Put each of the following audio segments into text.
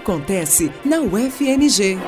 acontece na UFMG.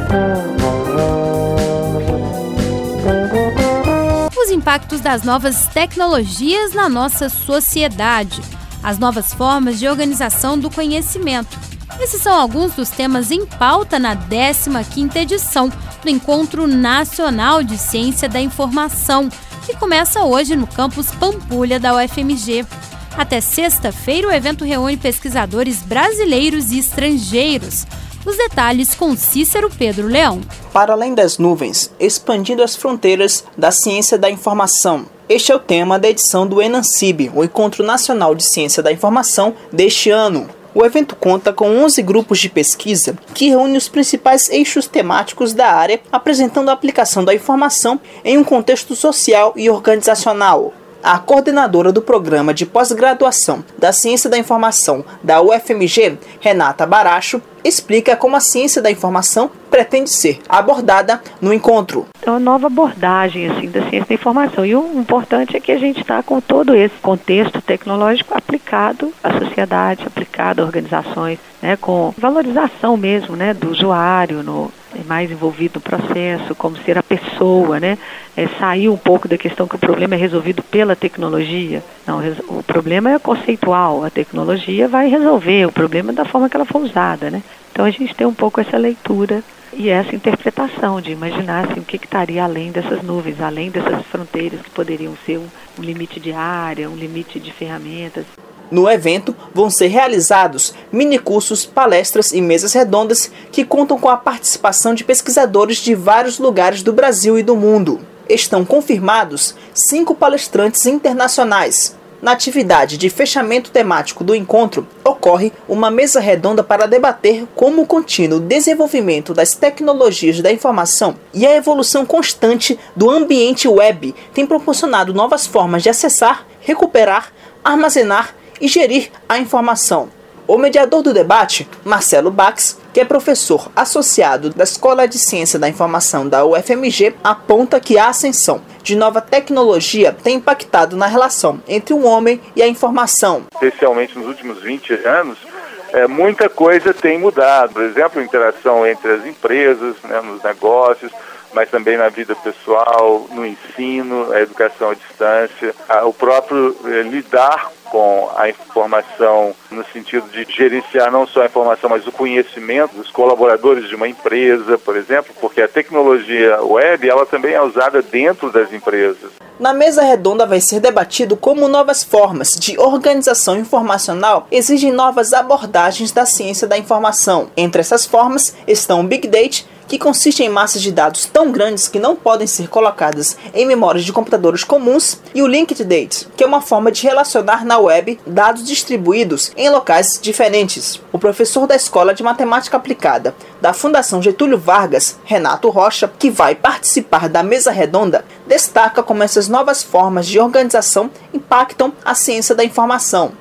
Os impactos das novas tecnologias na nossa sociedade, as novas formas de organização do conhecimento. Esses são alguns dos temas em pauta na 15ª edição do Encontro Nacional de Ciência da Informação, que começa hoje no campus Pampulha da UFMG. Até sexta-feira, o evento reúne pesquisadores brasileiros e estrangeiros. Os detalhes com Cícero Pedro Leão. Para além das nuvens, expandindo as fronteiras da ciência da informação. Este é o tema da edição do ENANCIB, o Encontro Nacional de Ciência da Informação, deste ano. O evento conta com 11 grupos de pesquisa que reúnem os principais eixos temáticos da área, apresentando a aplicação da informação em um contexto social e organizacional. A coordenadora do programa de pós-graduação da Ciência da Informação da UFMG, Renata Baracho, explica como a ciência da informação pretende ser abordada no encontro. É uma nova abordagem da ciência da informação. E o importante é que a gente está com todo esse contexto tecnológico aplicado à sociedade, aplicado a organizações, com valorização mesmo do usuário, mais envolvido no processo, como ser a pessoa, sair um pouco da questão que o problema é resolvido pela tecnologia. Não, o problema é conceitual, a tecnologia vai resolver o problema da forma que ela for usada, Então a gente tem um pouco essa leitura e essa interpretação de imaginar o que estaria além dessas nuvens, além dessas fronteiras que poderiam ser um limite de área, um limite de ferramentas. No evento vão ser realizados minicursos, palestras e mesas redondas que contam com a participação de pesquisadores de vários lugares do Brasil e do mundo. Estão confirmados 5 palestrantes internacionais. Na atividade de fechamento temático do encontro, ocorre uma mesa redonda para debater como o contínuo desenvolvimento das tecnologias da informação e a evolução constante do ambiente web tem proporcionado novas formas de acessar, recuperar, armazenar e gerir a informação. O mediador do debate, Marcelo Bax, que é professor associado da Escola de Ciência da Informação da UFMG, aponta que a ascensão de nova tecnologia tem impactado na relação entre o homem e a informação. Especialmente nos últimos 20 anos, muita coisa tem mudado. Por exemplo, a interação entre as empresas, nos negócios, mas também na vida pessoal, no ensino, a educação à distância, o próprio lidar com a informação no sentido de gerenciar não só a informação, mas o conhecimento dos colaboradores de uma empresa, por exemplo, porque a tecnologia web, ela também é usada dentro das empresas. Na mesa redonda vai ser debatido como novas formas de organização informacional exigem novas abordagens da ciência da informação. Entre essas formas estão o Big Data, que consiste em massas de dados tão grandes que não podem ser colocadas em memórias de computadores comuns, e o Linked Data, que é uma forma de relacionar na web dados distribuídos em locais diferentes. O professor da Escola de Matemática Aplicada da Fundação Getúlio Vargas, Renato Rocha, que vai participar da mesa redonda, destaca como essas novas formas de organização impactam a ciência da informação.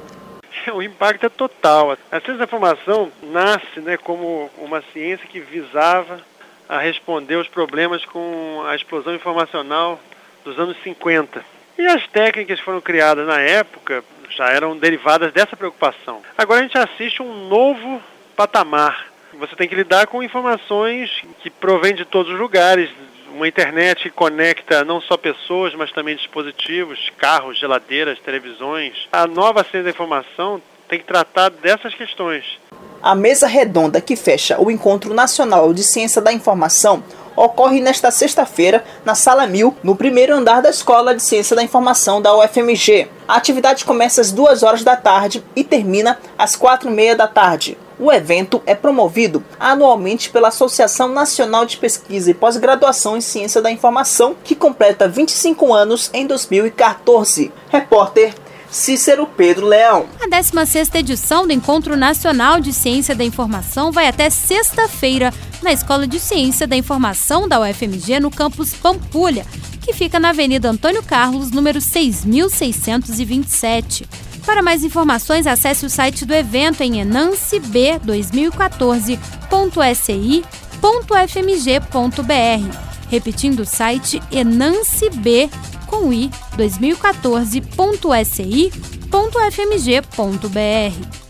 O impacto é total. A ciência da informação nasce como uma ciência que visava a responder os problemas com a explosão informacional dos anos 50. E as técnicas que foram criadas na época já eram derivadas dessa preocupação. Agora a gente assiste um novo patamar. Você tem que lidar com informações que provêm de todos os lugares. Uma internet que conecta não só pessoas, mas também dispositivos, carros, geladeiras, televisões. A nova ciência da informação tem que tratar dessas questões. A mesa redonda que fecha o Encontro Nacional de Ciência da Informação ocorre nesta sexta-feira na Sala 1000, no primeiro andar da Escola de Ciência da Informação da UFMG. A atividade começa às 2h da tarde e termina às 4h30 da tarde. O evento é promovido anualmente pela Associação Nacional de Pesquisa e Pós-Graduação em Ciência da Informação, que completa 25 anos em 2014. Repórter Cícero Pedro Leão. A 16ª edição do Encontro Nacional de Ciência da Informação vai até sexta-feira na Escola de Ciência da Informação da UFMG, no campus Pampulha, que fica na Avenida Antônio Carlos, número 6.627. Para mais informações, acesse o site do evento em enancib2014.si.fmg.br. Repetindo o site enancib2014.si.fmg.br.